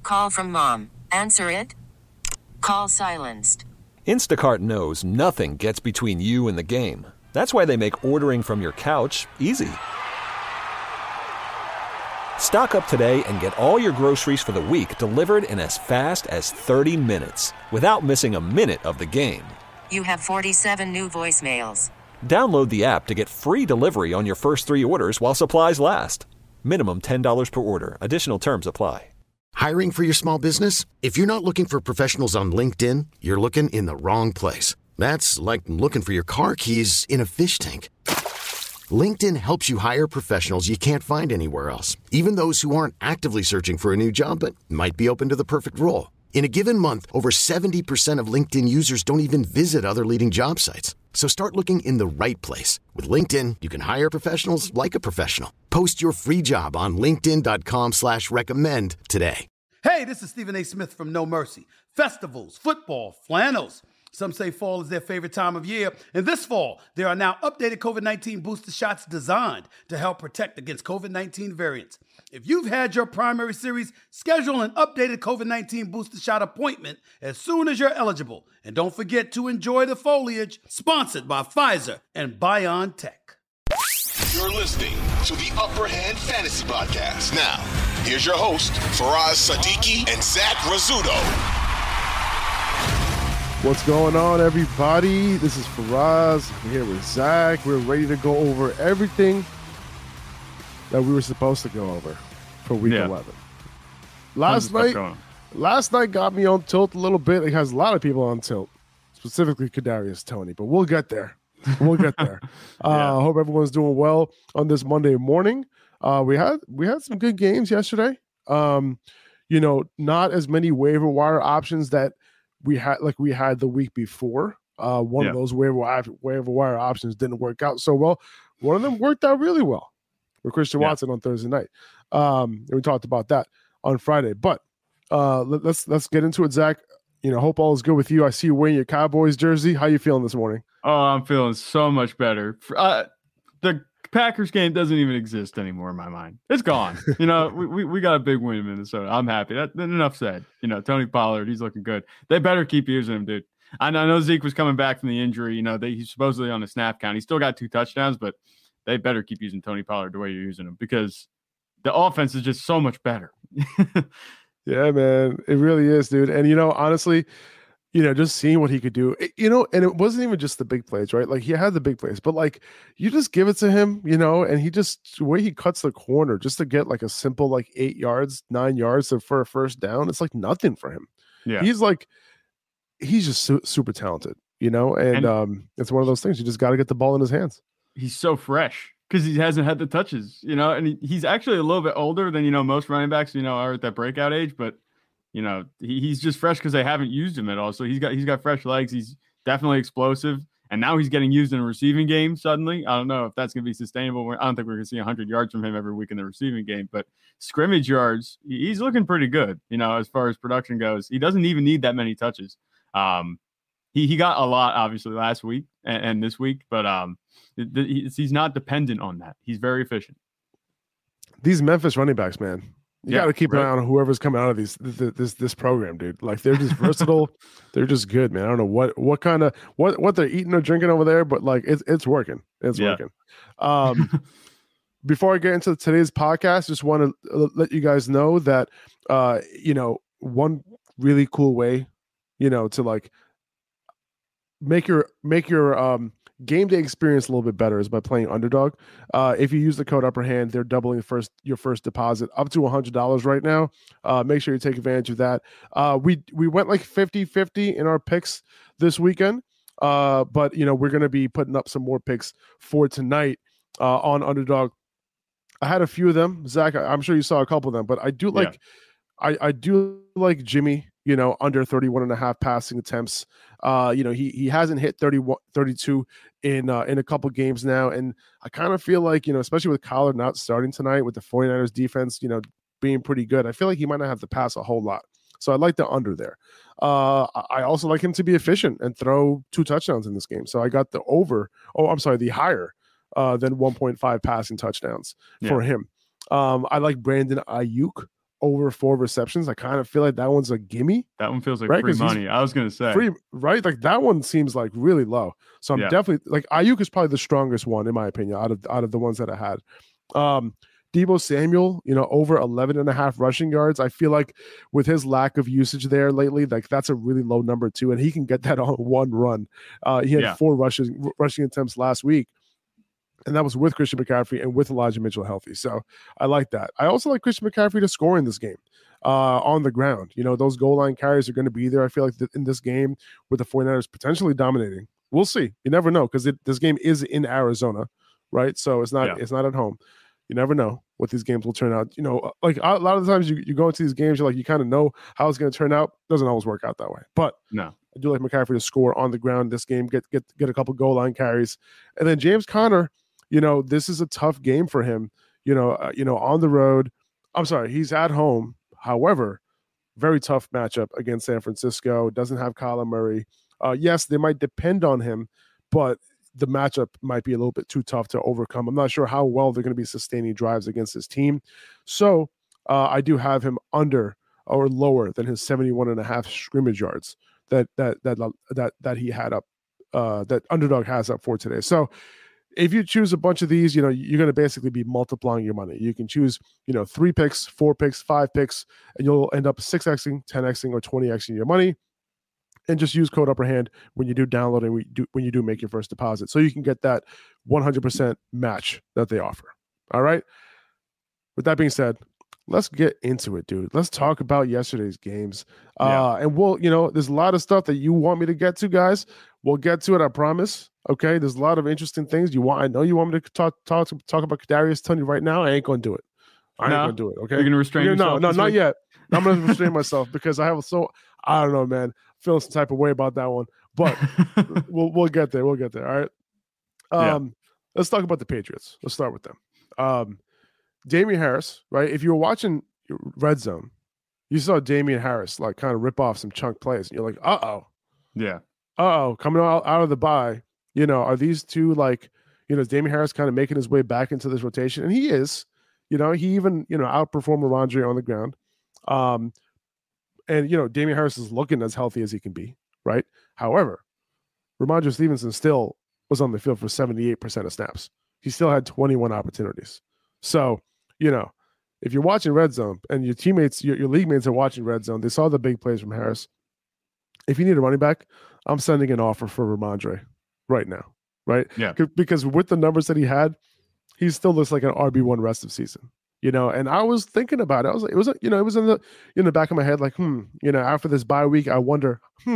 Call from mom. Answer it. Call silenced. Instacart knows nothing gets between you and the game. That's why they make ordering from your couch easy. Stock up today and get all your groceries for the week delivered in as fast as 30 minutes without missing a minute of the game. You have 47 new voicemails. Download the app to get free delivery on your first 3 orders while supplies last. Minimum $10 per order. Additional terms apply. Hiring for your small business? If you're not looking for professionals on LinkedIn, you're looking in the wrong place. That's like looking for your car keys in a fish tank. LinkedIn helps you hire professionals you can't find anywhere else, even those who aren't actively searching for a new job but might be open to the perfect role. In a given month, over 70% of LinkedIn users don't even visit other leading job sites. So start looking in the right place. With LinkedIn, you can hire professionals like a professional. Post your free job on linkedin.com/recommend today. Hey, this is Stephen A. Smith from No Mercy. Festivals, football, flannels. Some say fall is their favorite time of year. And this fall, there are now updated COVID-19 booster shots designed to help protect against COVID-19 variants. If you've had your primary series, schedule an updated COVID-19 booster shot appointment as soon as you're eligible. And don't forget to enjoy the foliage. Sponsored by Pfizer and BioNTech. You're listening to the Upper Hand Fantasy Podcast. Now, here's your host, Faraz Siddiqui and Zach Rizzuto. What's going on, everybody? This is Faraz. I'm here with Zach. We're ready to go over everything that we were supposed to go over for Week 11. Last night got me on tilt a little bit. It has a lot of people on tilt, specifically Kadarius Toney, but we'll get there. We'll get there. I hope everyone's doing well on this Monday morning. We had some good games yesterday. Not as many waiver wire options that we had the week before. One of those waiver wire options didn't work out so well. One of them worked out really well with Christian Watson on Thursday night. And we talked about that on Friday. But let's get into it, Zach. Hope all is good with you. I see you wearing your Cowboys jersey. How you feeling this morning? Oh, I'm feeling so much better. The Packers game doesn't even exist anymore in my mind. It's gone. We got a big win in Minnesota. I'm happy. Enough said. Tony Pollard, he's looking good. They better keep using him, dude. I know Zeke was coming back from the injury. He's supposedly on a snap count. He still got 2 touchdowns, but they better keep using Tony Pollard the way you're using him because the offense is just so much better. Yeah, man. It really is, dude. And, honestly, just seeing what he could do, and it wasn't even just the big plays, right? Like he had the big plays, but like you just give it to him, and he just, the way he cuts the corner just to get like a simple, 8 yards, 9 yards for a first down. It's like nothing for him. Yeah. He's just super talented, and it's one of those things. You just got to get the ball in his hands. He's so fresh because he hasn't had the touches, and he's actually a little bit older than, most running backs, are at that breakout age, but he's just fresh because they haven't used him at all. So he's got fresh legs. He's definitely explosive. And now he's getting used in a receiving game suddenly. I don't know if that's going to be sustainable. I don't think we're going to see 100 yards from him every week in the receiving game. But scrimmage yards, he's looking pretty good, as far as production goes. He doesn't even need that many touches. He got a lot, obviously, last week and this week. But he's not dependent on that. He's very efficient. These Memphis running backs, man. You got to keep an eye on whoever's coming out of this program, dude. Like they're just versatile. They're just good, man. I don't know what they're eating or drinking over there, but like it's working. It's working. Before I get into today's podcast, just want to let you guys know that one really cool way, to like make your game day experience a little bit better is by playing Underdog. If you use the code Upper Hand, they're doubling your first deposit up to $100 right now. Make sure you take advantage of that. We went like 50-50 in our picks this weekend, but we're going to be putting up some more picks for tonight on Underdog. I had a few of them, Zach. I'm sure you saw a couple of them, but I do like I do like Jimmy. Under 31.5 passing attempts. He hasn't hit 32 in a couple games now. And I kind of feel like, especially with Collard not starting tonight with the 49ers defense, being pretty good, I feel like he might not have to pass a whole lot. So I like the under there. I also like him to be efficient and throw 2 touchdowns in this game. So I got the higher than 1.5 passing touchdowns for him. I like Brandon Ayuk over 4 receptions. I kind of feel like that one's a gimme. That one feels like right? free money. I was going to say. Free, right? Like that one seems like really low. So I'm definitely like Ayuk is probably the strongest one in my opinion out of the ones that I had. Deebo Samuel, over 11.5 rushing yards. I feel like with his lack of usage there lately, like that's a really low number too, and he can get that on one run. He had 4 rushing attempts last week, and that was with Christian McCaffrey and with Elijah Mitchell healthy. So I like that. I also like Christian McCaffrey to score in this game on the ground. Those goal line carries are going to be there. I feel like in this game with the 49ers potentially dominating. We'll see. You never know because this game is in Arizona, right? So it's not at home. You never know what these games will turn out. Like a lot of the times you go into these games, you kind of know how it's going to turn out. Doesn't always work out that way. But no, I do like McCaffrey to score on the ground this game, get a couple goal line carries. And then James Conner, this is a tough game for him, on the road. I'm sorry, he's at home. However, very tough matchup against San Francisco. Doesn't have Kyler Murray. Yes, they might depend on him, but the matchup might be a little bit too tough to overcome. I'm not sure how well they're going to be sustaining drives against this team. So I do have him under or lower than his 71.5 scrimmage yards that he had up, that Underdog has up for today. So if you choose a bunch of these, you're going to basically be multiplying your money. You can choose, 3 picks, 4 picks, 5 picks, and you'll end up 6xing, 10xing, or 20xing your money. And just use code UPPERHAND when you do download and when you do make your first deposit. So you can get that 100% match that they offer. All right. With that being said, let's get into it, dude. Let's talk about yesterday's games. And we'll, there's a lot of stuff that you want me to get to, guys. We'll get to it, I promise. Okay. There's a lot of interesting things I know you want me to talk about Kadarius Toney right now. I ain't going to do it. I ain't going to do it. Okay. You're going to restrain yourself? No, not yet. I'm going to restrain myself because I don't know, man. Feeling some type of way about that one, but we'll get there. We'll get there. All right. Let's talk about the Patriots. Let's start with them. Damian Harris, right? If you were watching Red Zone, you saw Damian Harris like kind of rip off some chunk plays, and you're like, coming out of the bye. Are these two like, is Damian Harris kind of making his way back into this rotation? And he is. He even outperformed Ramondre on the ground. And, Damian Harris is looking as healthy as he can be, right? However, Ramondre Stevenson still was on the field for 78% of snaps. He still had 21 opportunities. So, if you're watching Red Zone and your teammates, your league mates are watching Red Zone, they saw the big plays from Harris. If you need a running back, I'm sending an offer for Ramondre right now, right? Yeah. Because with the numbers that he had, he still looks like an RB1 rest of season. And I was thinking about it. I was like, it was in the back of my head, like, after this bye week, I wonder,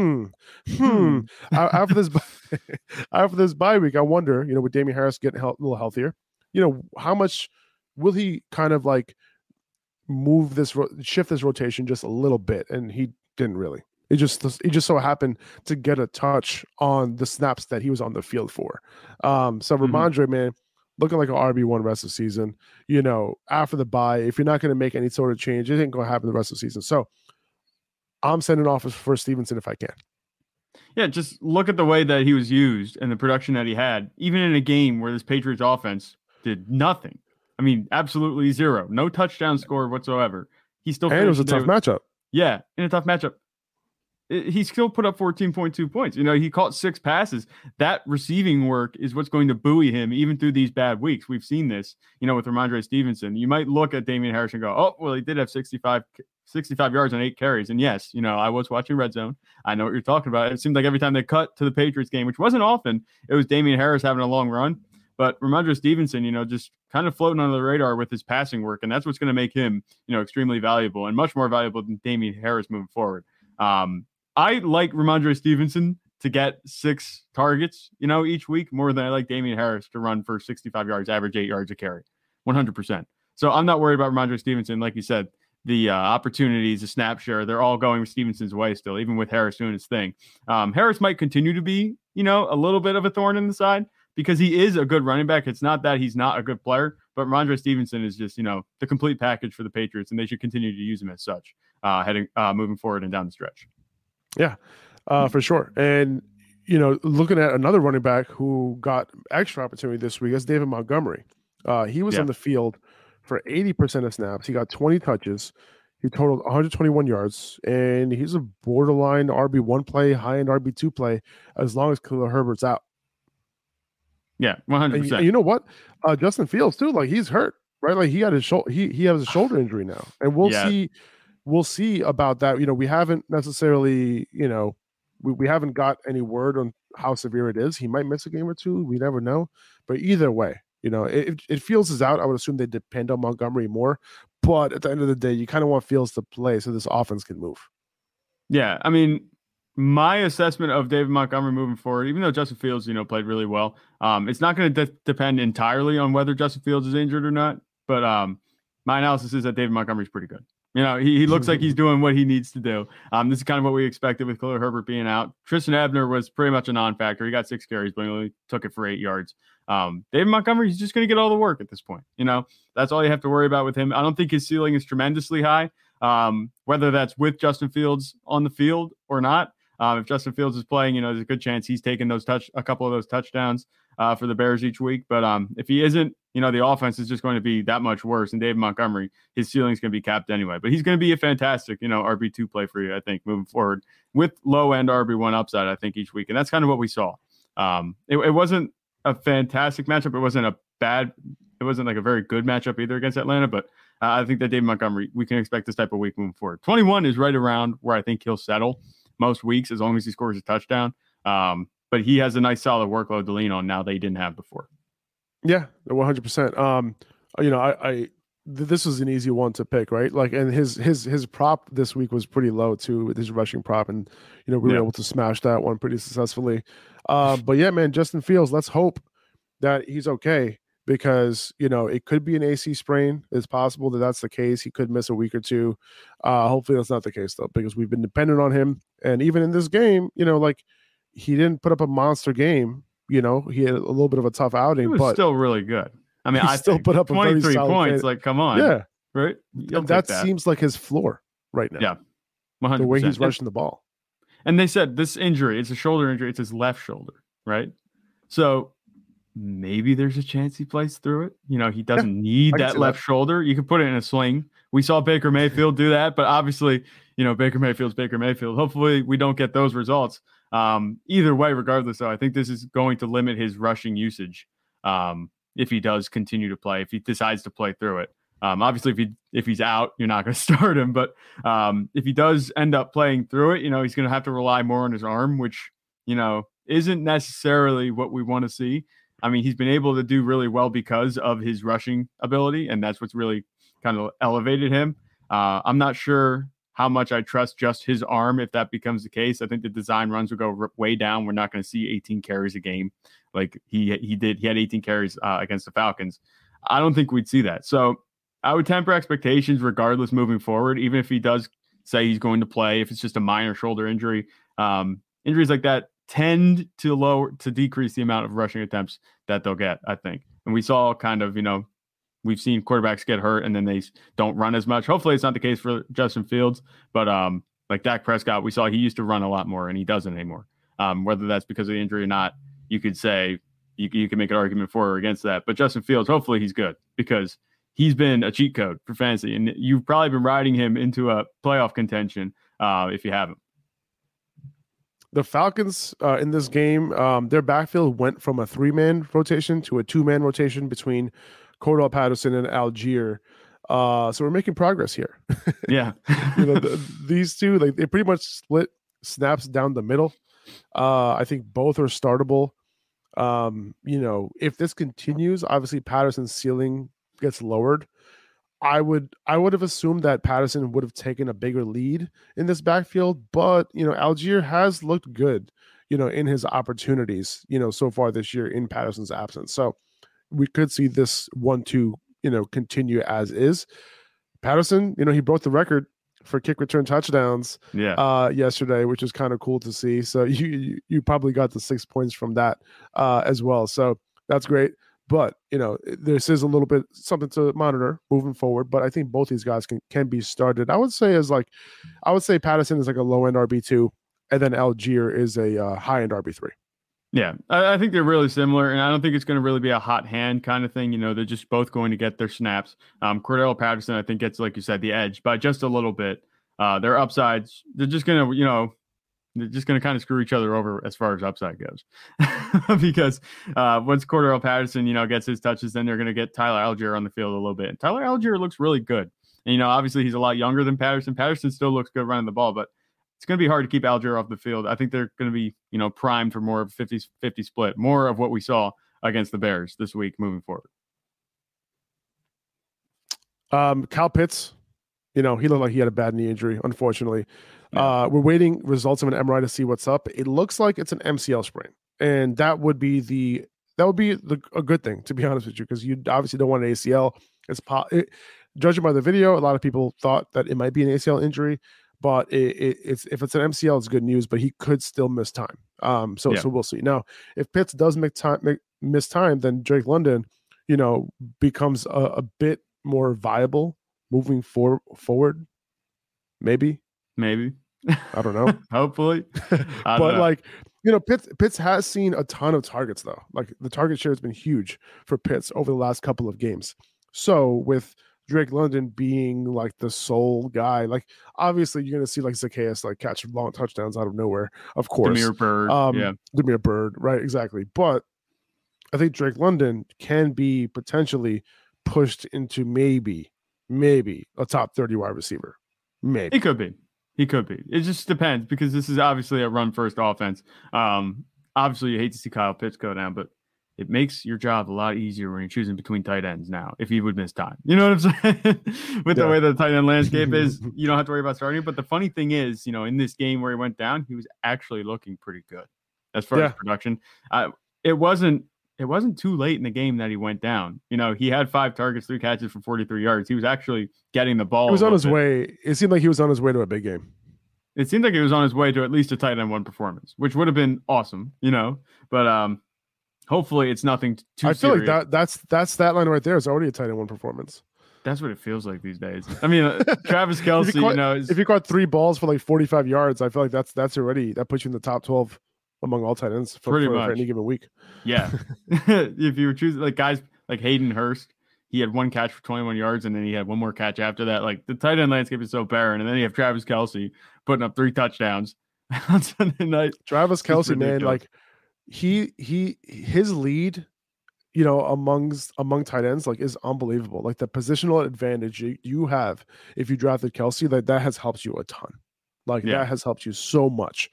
after this bye week, I wonder, with Damian Harris getting a little healthier, how much will he kind of like shift this rotation just a little bit? And he didn't really. He just so happened to get a touch on the snaps that he was on the field for. So Ramondre, man, looking like an RB1 rest of the season, after the bye, if you're not going to make any sort of change, it ain't going to happen the rest of the season. So I'm sending offers for Stevenson if I can. Yeah, just look at the way that he was used and the production that he had, even in a game where this Patriots offense did nothing. I mean, absolutely zero. No touchdown score whatsoever. He still and it was a tough matchup. Yeah, in a tough matchup. He still put up 14.2 points. He caught 6 passes. That receiving work is what's going to buoy him even through these bad weeks. We've seen this, with Ramondre Stevenson. You might look at Damian Harris and go, oh, well, he did have 65 yards on 8 carries. And yes, I was watching Red Zone. I know what you're talking about. It seemed like every time they cut to the Patriots game, which wasn't often, it was Damian Harris having a long run. But Ramondre Stevenson, just kind of floating under the radar with his passing work. And that's what's going to make him, extremely valuable and much more valuable than Damian Harris moving forward. I like Ramondre Stevenson to get 6 targets, each week more than I like Damian Harris to run for 65 yards, average 8 yards a carry, 100%. So I'm not worried about Ramondre Stevenson. Like you said, the opportunities, the snap share, they're all going Stevenson's way still, even with Harris doing his thing. Harris might continue to be, a little bit of a thorn in the side because he is a good running back. It's not that he's not a good player, but Ramondre Stevenson is just, the complete package for the Patriots, and they should continue to use him as such, moving forward and down the stretch. Yeah, for sure. And, looking at another running back who got extra opportunity this week is David Montgomery. He was on the field for 80% of snaps. He got 20 touches. He totaled 121 yards, and he's a borderline RB1 play, high-end RB2 play, as long as Khalil Herbert's out. Yeah, 100%. And you know what? Justin Fields too. Like, he's hurt, right? Like, he got his shoulder. He has a shoulder injury now, and we'll see. We'll see about that. You know, we haven't necessarily. You know, we haven't got any word on how severe it is. He might miss a game or two. We never know. But either way, you know, if Fields is out, I would assume they depend on Montgomery more. But at the end of the day, you kind of want Fields to play so this offense can move. Yeah, I mean, my assessment of David Montgomery moving forward, even though Justin Fields, played really well, it's not going to depend entirely on whether Justin Fields is injured or not. But my analysis is that David Montgomery is pretty good. You know, he looks like he's doing what he needs to do. This is kind of what we expected with Khalil Herbert being out. Tristan Ebner was pretty much a non-factor. He got 6 carries, but he only took it for 8 yards. David Montgomery, he's just going to get all the work at this point. You know, that's all you have to worry about with him. I don't think his ceiling is tremendously high, whether that's with Justin Fields on the field or not. If Justin Fields is playing, there's a good chance he's taking a couple of those touchdowns for the Bears each week. But if he isn't, the offense is just going to be that much worse. And David Montgomery, his ceiling's going to be capped anyway. But he's going to be a fantastic, RB2 play for you, I think, moving forward with low-end RB1 upside, I think, each week. And that's kind of what we saw. It wasn't a fantastic matchup. It wasn't like a very good matchup either against Atlanta. But I think that David Montgomery, we can expect this type of week moving forward. 21 is right around where I think he'll settle most weeks as long as he scores a touchdown. But he has a nice solid workload to lean on now that he didn't have before. Yeah, 100%. This was an easy one to pick, right? Like, and his prop this week was pretty low too, with his rushing prop, and we were able to smash that one pretty successfully. But yeah, man, Justin Fields, let's hope that he's okay, because it could be an AC sprain. It's possible that that's the case. He could miss a week or two. Hopefully that's not the case though, because we've been dependent on him. And even in this game, like, he didn't put up a monster game. He had a little bit of a tough outing, but still really good. I mean, I still put up 23 points. Like, come on, yeah, right. That seems like his floor right now. Yeah, 100%. The way he's rushing the ball. And they said this injury, it's a shoulder injury. It's his left shoulder, right? So maybe there's a chance he plays through it. He doesn't need that left shoulder. You can put it in a sling. We saw Baker Mayfield do that, but obviously, Baker Mayfield's Baker Mayfield. Hopefully we don't get those results. Either way, regardless, though, I think this is going to limit his rushing usage if he does continue to play, if he decides to play through it. Obviously, if he's out, you're not going to start him. But if he does end up playing through it, he's going to have to rely more on his arm, which, isn't necessarily what we want to see. I mean, he's been able to do really well because of his rushing ability, and that's what's really kind of elevated him. I'm not sure how much I trust just his arm if that becomes the case. I think the design runs will go way down. We're not going to see 18 carries a game like he did. He had 18 carries against the Falcons. I don't think we'd see that. So I would temper expectations regardless moving forward, even if he does say he's going to play, if it's just a minor shoulder injury. Injuries like that tend to decrease the amount of rushing attempts that they'll get, I think. And we saw kind of, we've seen quarterbacks get hurt and then they don't run as much. Hopefully it's not the case for Justin Fields, but like Dak Prescott, we saw he used to run a lot more and he doesn't anymore. Whether that's because of the injury or not, you could say you can make an argument for or against that. But Justin Fields, hopefully he's good, because he's been a cheat code for fantasy, and you've probably been riding him into a playoff contention if you haven't. The Falcons in this game, their backfield went from a 3-man rotation to a 2-man rotation between Cordell Patterson and Algier. So we're making progress here. Yeah. These two, they pretty much split snaps down the middle. I think both are startable. If this continues, obviously Patterson's ceiling gets lowered. I would have assumed that Patterson would have taken a bigger lead in this backfield, but Algier has looked good, in his opportunities, so far this year in Patterson's absence. So we could see this 1-2, continue as is. Patterson, he broke the record for kick return touchdowns yesterday, which is kind of cool to see. So you probably got the 6 points from that as well. So that's great. But, this is a little bit something to monitor moving forward. But I think both these guys can be started. I would say Patterson is like a low-end RB2, and then Algier is a high-end RB3. Yeah, I think they're really similar, and I don't think it's going to really be a hot hand kind of thing. They're just both going to get their snaps. Cordell Patterson, I think, gets, like you said, the edge by just a little bit. Their upsides, they're just going to kind of screw each other over as far as upside goes. Because once Cordell Patterson, gets his touches, then they're going to get Tyler Algier on the field a little bit. And Tyler Algier looks really good. And, obviously he's a lot younger than Patterson. Patterson still looks good running the ball, but it's going to be hard to keep Algier off the field. I think they're going to be, primed for more of a 50-50 split, more of what we saw against the Bears this week moving forward. Kyle Pitts, he looked like he had a bad knee injury, unfortunately. Yeah. We're waiting results of an MRI to see what's up. It looks like it's an MCL sprain, and that would be a good thing, to be honest with you, because you obviously don't want an ACL. Judging by the video, a lot of people thought that it might be an ACL injury. But if it's an MCL, it's good news. But he could still miss time. So we'll see. Now, if Pitts does miss time, then Drake London, becomes a bit more viable moving forward. Maybe. I don't know. Hopefully. But Pitts has seen a ton of targets though. Like the target share has been huge for Pitts over the last couple of games. So with Drake London being like the sole guy, like obviously you're going to see like Zacchaeus like catch long touchdowns out of nowhere, of course. Damiere Byrd, Damiere Byrd, right? Exactly. But I think Drake London can be potentially pushed into maybe a top 30 wide receiver. Maybe he could be. It just depends because this is obviously a run first offense. Obviously you hate to see Kyle Pitts go down, but it makes your job a lot easier when you're choosing between tight ends now, if he would miss time. You know what I'm saying? With the way the tight end landscape is, you don't have to worry about starting. But the funny thing is, in this game where he went down, he was actually looking pretty good as far as production. It wasn't too late in the game that he went down. He had 5 targets, 3 catches for 43 yards. He was actually getting the ball. He was on his way. It seemed like he was on his way to a big game. It seemed like he was on his way to at least a tight end 1 performance, which would have been awesome, But hopefully it's nothing too serious. I feel like that stat line right there is already a tight end 1 performance. That's what it feels like these days. I mean, Travis Kelce, if you caught 3 balls for like 45 yards, I feel like that's already, that puts you in the top 12 among all tight ends for any given week. Yeah. If you were choosing like guys like Hayden Hurst, he had 1 catch for 21 yards and then he had 1 more catch after that. Like the tight end landscape is so barren. And then you have Travis Kelce putting up 3 touchdowns on Sunday night. Travis Kelce, man, like his lead, among tight ends, like is unbelievable. Like the positional advantage you have if you drafted Kelce, that has helped you a ton. That has helped you so much.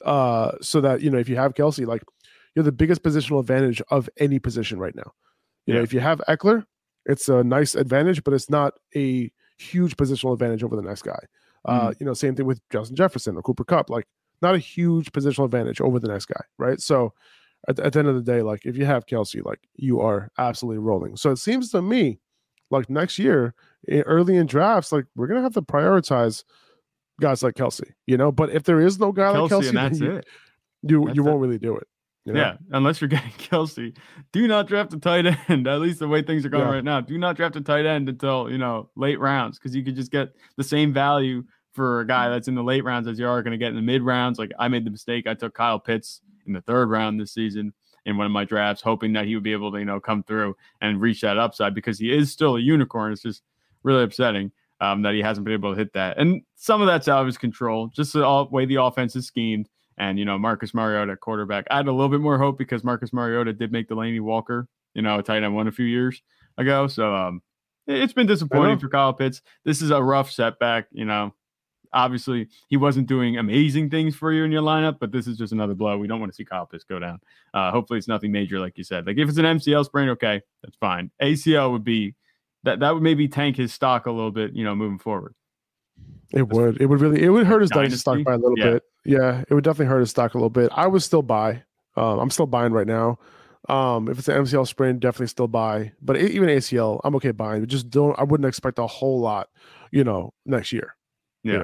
So that, if you have Kelce, like you're the biggest positional advantage of any position right now. If you have Eckler, it's a nice advantage, but it's not a huge positional advantage over the next guy. Same thing with Justin Jefferson or Cooper Kupp, like not a huge positional advantage over the next guy. Right. So at the end of the day, like if you have Kelce, like you are absolutely rolling. So it seems to me like next year, early in drafts, like we're going to have to prioritize guys like Kelce, but if there is no guy like Kelce, and that's it. You won't really do it. Yeah, unless you're getting Kelce, do not draft a tight end. At least the way things are going right now, do not draft a tight end until late rounds because you could just get the same value for a guy that's in the late rounds as you are going to get in the mid rounds. Like I made the mistake, I took Kyle Pitts in the 3rd round this season in one of my drafts, hoping that he would be able to come through and reach that upside because he is still a unicorn. It's just really upsetting that he hasn't been able to hit that, and some of that's out of his control. Just the way the offense is schemed. And, Marcus Mariota at quarterback. I had a little bit more hope because Marcus Mariota did make Delaney Walker, a tight end 1 a few years ago. So it's been disappointing for Kyle Pitts. This is a rough setback. Obviously he wasn't doing amazing things for you in your lineup, but this is just another blow. We don't want to see Kyle Pitts go down. Hopefully it's nothing major, like you said. Like if it's an MCL sprain, okay, that's fine. ACL would be that would maybe tank his stock a little bit, if forward. It would hurt his dynasty stock by a little bit. Yeah, it would definitely hurt his stock a little bit. I would still buy. I'm still buying right now. If it's an MCL sprain, definitely still buy. But even ACL, I'm okay buying. I wouldn't expect a whole lot, next year. Yeah.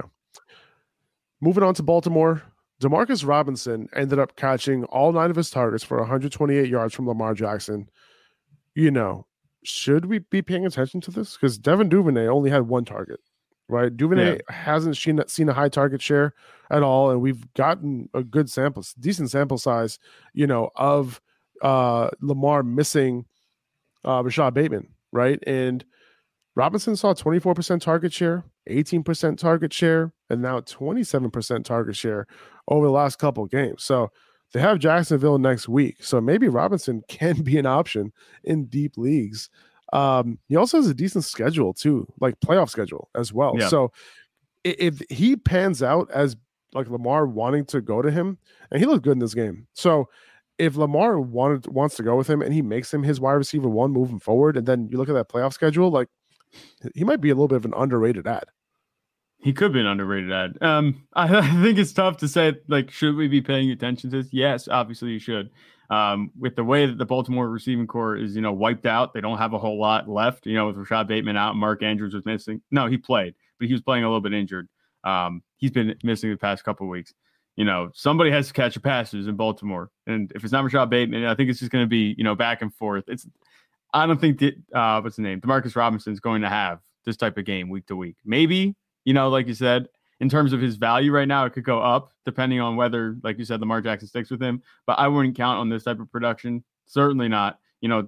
Moving on to Baltimore, Demarcus Robinson ended up catching all 9 of his targets for 128 yards from Lamar Jackson. Should we be paying attention to this? Because Devin Duvernay only had 1 target. right? Duvernay hasn't seen a high target share at all, and we've gotten a good decent sample size, of Lamar missing Rashad Bateman, right? And Robinson saw 24% target share, 18% target share, and now 27% target share over the last couple of games. So they have Jacksonville next week. So maybe Robinson can be an option in deep leagues. He also has a decent schedule too, like playoff schedule as well. Yeah. So if he pans out as like Lamar wanting to go to him, and he looked good in this game. So if Lamar wants to go with him and he makes him his wide receiver 1 moving forward, and then you look at that playoff schedule, like he might be a little bit of an underrated ad. He could be an underrated ad. I think it's tough to say, like, should we be paying attention to this? Yes, obviously you should. With the way that the Baltimore receiving core is, wiped out, they don't have a whole lot left, with Rashad Bateman out, Mark Andrews was missing. No, he played, but he was playing a little bit injured. He's been missing the past couple of weeks. Somebody has to catch the passes in Baltimore. And if it's not Rashad Bateman, I think it's just going to be, back and forth. I don't think that, what's the name? Demarcus Robinson is going to have this type of game week to week. Maybe, like you said, in terms of his value right now, it could go up depending on whether, like you said, Lamar Jackson sticks with him. But I wouldn't count on this type of production. Certainly not,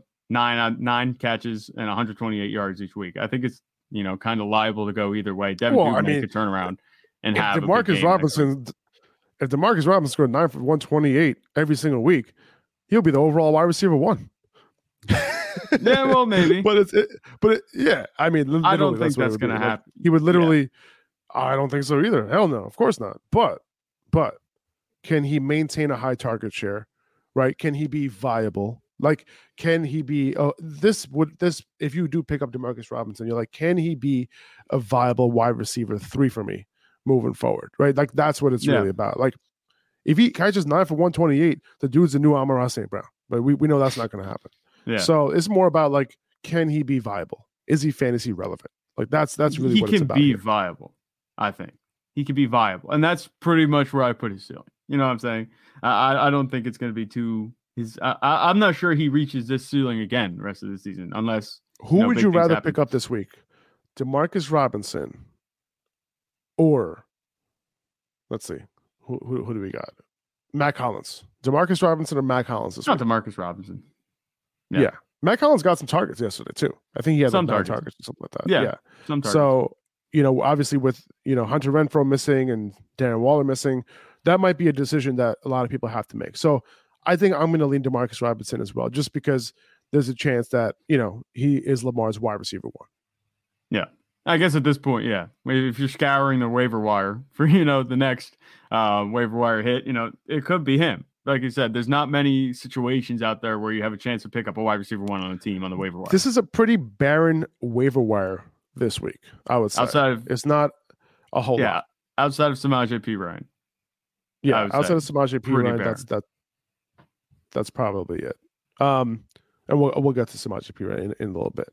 9 catches and 128 yards each week. I think it's, kind of liable to go either way. Devin Duvernay could turn around and have Demarcus Robinson. If Demarcus Robinson scored 9 for 128 every single week, he'll be the overall wide receiver 1. Yeah, well, maybe. Yeah. I mean, I don't think that's going to happen. He would literally. I don't think so either. Hell no, of course not. But can he maintain a high target share? Right? Can he be viable? Like, can he be? If you do pick up Demarcus Robinson, you're like, can he be a viable wide receiver 3 for me moving forward? Right? Like that's what it's really about. Like, if he catches 9 for 128, the dude's the new Amon-Ra St. Brown. But we know that's not going to happen. Yeah. So it's more about like, can he be viable? Is he fantasy relevant? Like that's really what it's about. He can be viable. I think he can be viable, and that's pretty much where I put his ceiling. You know what I'm saying? I don't think it's going to be too. I'm not sure he reaches this ceiling again the rest of the season, unless. Who would you rather pick up this week, Demarcus Robinson, or let's see, who do we got? Matt Collins, Demarcus Robinson, or Matt Collins this week? Not Demarcus Robinson. Yeah. Matt Collins got some targets yesterday too. I think he had some targets or something like that. Yeah. Some targets. So. Obviously with, Hunter Renfrow missing and Darren Waller missing, that might be a decision that a lot of people have to make. So I think I'm going to lean Demarcus Robinson as well, just because there's a chance that, he is Lamar's wide receiver 1. Yeah. I guess at this point, yeah. If you're scouring the waiver wire for, the next waiver wire hit, it could be him. Like you said, there's not many situations out there where you have a chance to pick up a wide receiver 1 on a team on the waiver wire. This is a pretty barren waiver wire this week, I would say. It's not a whole lot. Outside of Samaje Perine. Yeah, outside of Samaje Perine, that's probably it. And we'll get to Samaje Perine in a little bit.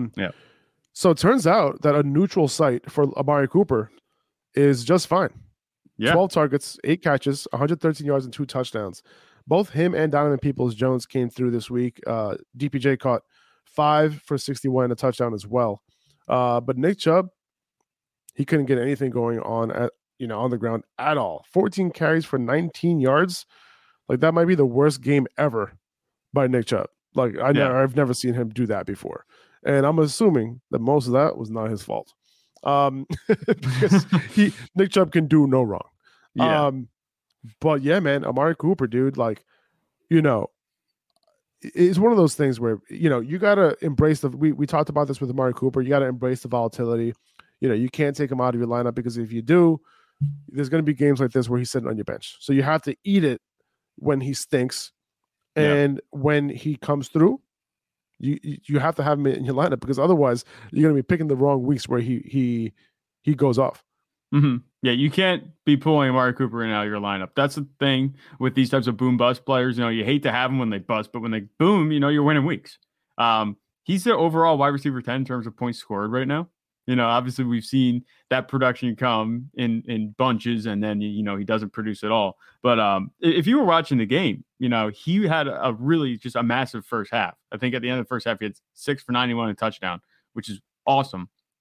So it turns out that a neutral site for Amari Cooper is just fine. Yeah. 12 targets, 8 catches, 113 yards, and 2 touchdowns. Both him and Donovan Peoples-Jones came through this week. DPJ caught 5 for 61 and a touchdown as well. But Nick Chubb, he couldn't get anything going on on the ground at all. 14 carries for 19 yards. Like that might be the worst game ever by Nick Chubb. Like I've never seen him do that before. And I'm assuming that most of that was not his fault. Because Nick Chubb can do no wrong. Yeah. But yeah, man, Amari Cooper, dude, like, it's one of those things where, you got to embrace we talked about this with Amari Cooper. You got to embrace the volatility. You can't take him out of your lineup, because if you do, there's going to be games like this where he's sitting on your bench. So you have to eat it when he stinks. And when he comes through, you have to have him in your lineup, because otherwise you're going to be picking the wrong weeks where he goes off. Mm-hmm. Yeah, you can't be pulling Amari Cooper in and out of your lineup. That's the thing with these types of boom bust players. You hate to have them when they bust, but when they boom, you're winning weeks. He's the overall wide receiver 10 in terms of points scored right now. Obviously we've seen that production come in bunches, and then he doesn't produce at all. But if you were watching the game, he had a really just a massive first half. I think at the end of the first half he had 6 for 91 and a touchdown, which is awesome.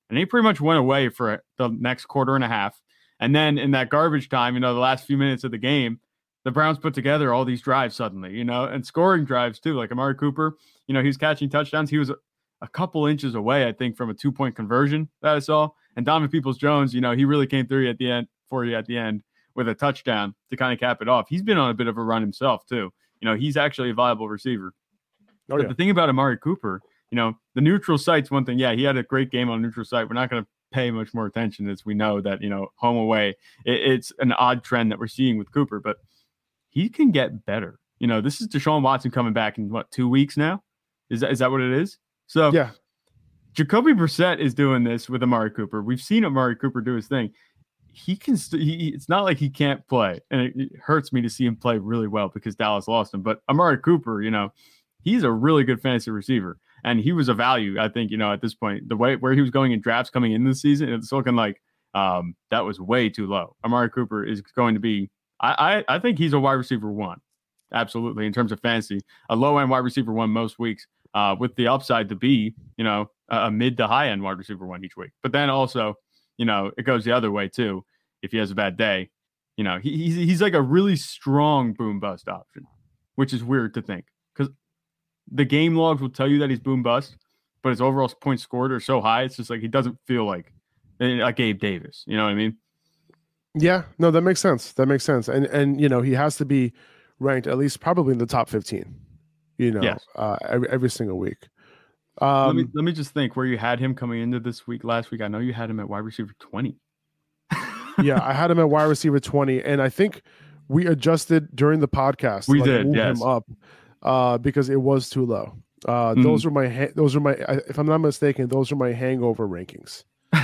And he pretty much went away for the next quarter and a half. And then in that garbage time, the last few minutes of the game, the Browns put together all these drives suddenly, and scoring drives too. Like Amari Cooper, he's catching touchdowns. He was a couple inches away, I think, from a 2-point conversion that I saw. And Donovan Peoples-Jones, he really came through at the end with a touchdown to kind of cap it off. He's been on a bit of a run himself too. He's actually a viable receiver. But the thing about Amari Cooper, the neutral site's one thing. Yeah, he had a great game on neutral site. We're not going to pay much more attention as we know that, home away, it's an odd trend that we're seeing with Cooper, but he can get better. This is Deshaun Watson coming back in 2 weeks now? Is that what it is? So yeah, Jacoby Brissett is doing this with Amari Cooper. We've seen Amari Cooper do his thing. He can. It's not like he can't play, and it hurts me to see him play really well because Dallas lost him. But Amari Cooper, he's a really good fantasy receiver, and he was a value. I think at this point, the way where he was going in drafts coming into the season, it's looking like that was way too low. Amari Cooper is going to be. I think he's a wide receiver 1, absolutely in terms of fantasy, a low end wide receiver 1 most weeks. With the upside to be, a mid to high end wide receiver 1 each week. But then also, it goes the other way too. If he has a bad day, he's like a really strong boom bust option, which is weird to think because the game logs will tell you that he's boom bust, but his overall points scored are so high. It's just like he doesn't feel like Gabe Davis. You know what I mean? Yeah, no, that makes sense. And he has to be ranked at least probably in the top 15. Yes. Every single week. Let me just think where you had him coming into this week. Last week, I know you had him at wide receiver 20. Yeah, I had him at wide receiver 20, and I think we adjusted during the podcast. We did, move yes. him up because it was too low. Those are my if I'm not mistaken, those are my hangover rankings.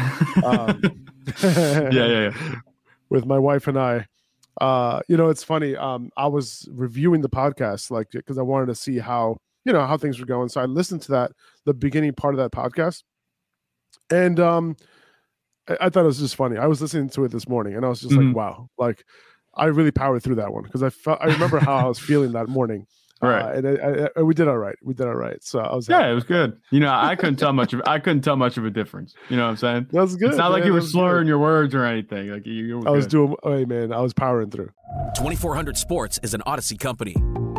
Yeah. With my wife and I. It's funny. I was reviewing the podcast, because I wanted to see how things were going. So I listened to the beginning part of that podcast, and I thought it was just funny. I was listening to it this morning, and I was just like, wow, I really powered through that one because I remember how I was feeling that morning. Right, and we did all right. So I was it was good. I couldn't tell much of a difference. You know what I'm saying? That's good. It's not like you were slurring your words or anything. Like you were good. I was powering through. 2400 Sports is an Odyssey company.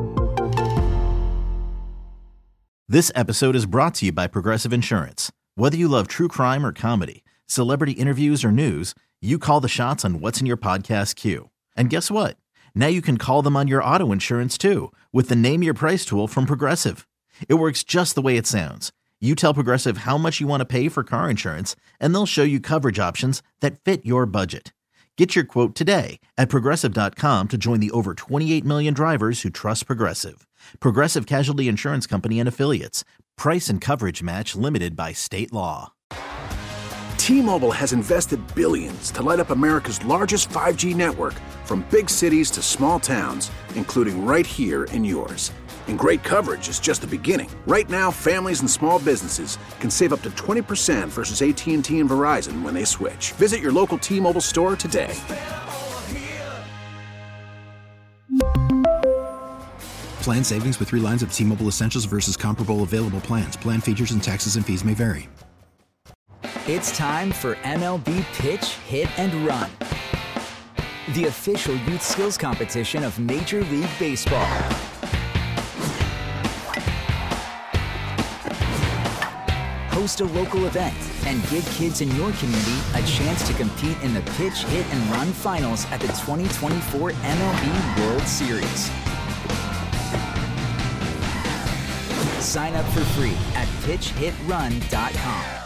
This episode is brought to you by Progressive Insurance. Whether you love true crime or comedy, celebrity interviews or news, you call the shots on what's in your podcast queue. And guess what? Now you can call them on your auto insurance too with the Name Your Price tool from Progressive. It works just the way it sounds. You tell Progressive how much you want to pay for car insurance, and they'll show you coverage options that fit your budget. Get your quote today at Progressive.com to join the over 28 million drivers who trust Progressive. Progressive Casualty Insurance Company and Affiliates. Price and coverage match limited by state law. T-Mobile has invested billions to light up America's largest 5G network, from big cities to small towns, including right here in yours. And great coverage is just the beginning. Right now, families and small businesses can save up to 20% versus AT&T and Verizon when they switch. Visit your local T-Mobile store today. Plan savings with 3 lines of T-Mobile Essentials versus comparable available plans. Plan features and taxes and fees may vary. It's time for MLB Pitch, Hit, and Run, the official youth skills competition of Major League Baseball. Host a local event and give kids in your community a chance to compete in the Pitch, Hit, and Run finals at the 2024 MLB World Series. Sign up for free at pitchhitrun.com.